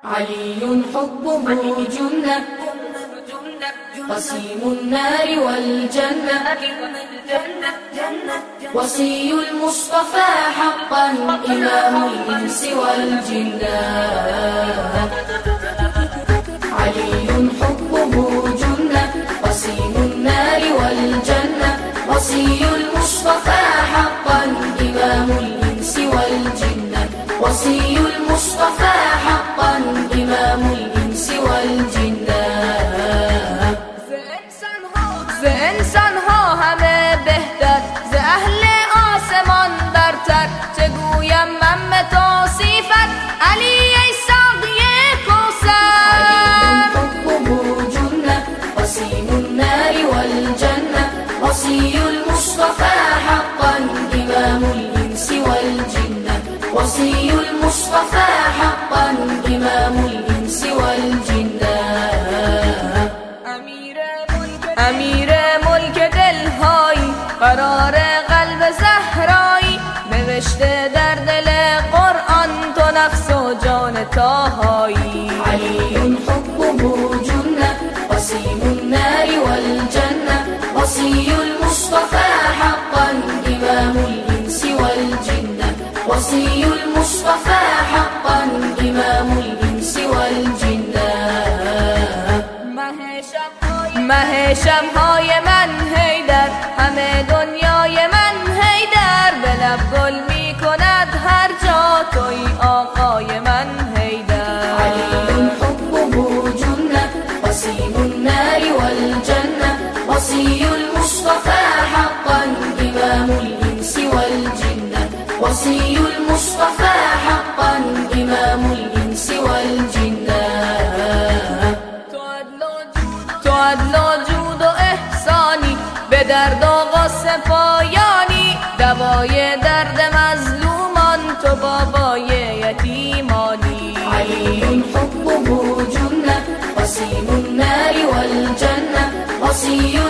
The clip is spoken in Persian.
علي حبه جنة قسيم النار والجنة وصي المصطفى حقا إمام الإنس والجنة علي حبه جنة قسيم النار والجنة وصي المصطفى حقا إمام الإنس والجنة وصي المصطفى حقا إمام الإنس والجنة ز انسان ها همه بهتر ز اهل آسمان برتر چگویم من به توصیفت علی ای ساقی کوثر علي حبه جنة قسيم النار والجنة وصي المصطفى حقا إمام الإنس والجنة وصي المصطفى حقا إمام الإنس والجنة امیر ملک دلهایی قرار قلب زهرایی نوشته در دل قرآن تو نفس و جان طاهایی علي حبه جنة قسيم النار والجنة وصي المصطفى حقا إمام الإنس والجنة وصي المصطفى حقا إمام الإنس والجنة مه شب‌های من حیدر همه دنیای من حیدر به لب گل می کند هر جا توی آقای من حیدر علي حبه جنة قسيم النار والجنة وصي المصطفى حقا إمام الإنس والجنة وصي المصطفى حقا إمام الإنس والجنة تو عدل و جود و احسانی به درد و غصه پایانی دوای درد مظلومان تو بابای یتیمانی علي حبه جنة قسيم النار والجنة وصي